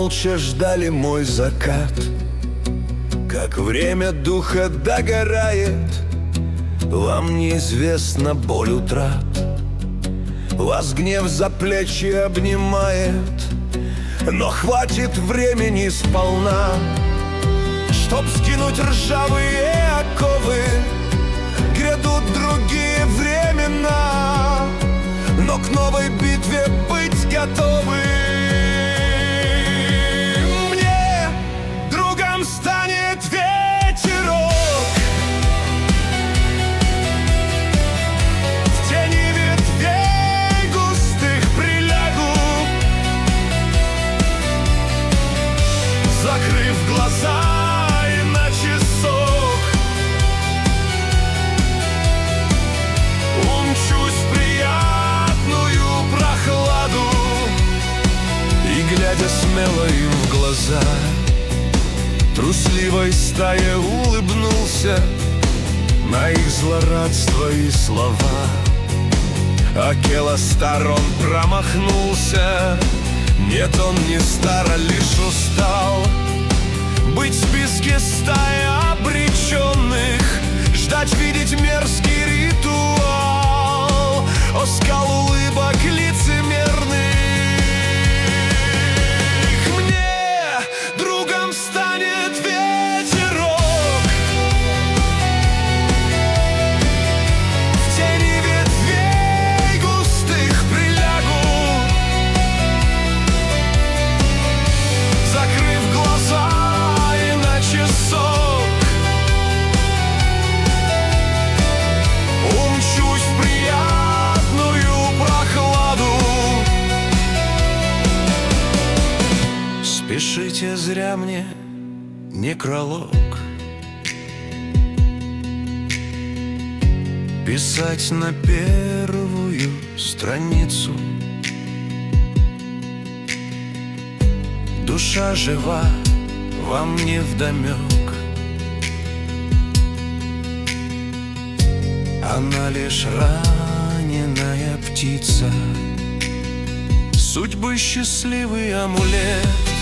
молча ждали мой закат. Как время духа догорает, вам неизвестна боль утрат. Вас гнев за плечи обнимает, но хватит времени сполна, чтоб скинуть ржавые оковы. Грядут другие времена, но к новой битве быть готовы. Мне другом станет ветерок, в тени ветвей густых прилягу, закрыв глаза и на часок умчусь в приятную прохладу. И, глядя смело им в глаза, трусливой стае улыбнулся на их злорадство и слова. Акелостар, он промахнулся. Нет, он не стар, а лишь устал быть в списке стаи обреченных, ждать, видеть мерзкий ритуал, оскал улыбок лицемерных. Мне другом станет ветерок, в тени ветвей густых прилягу, закрыв глаза и на часок умчусь в приятную прохладу. Спешите, зря мне некролог писать на первую страницу. Душа жива, вам не вдомек, она лишь раненая птица, судьбы счастливый амулет.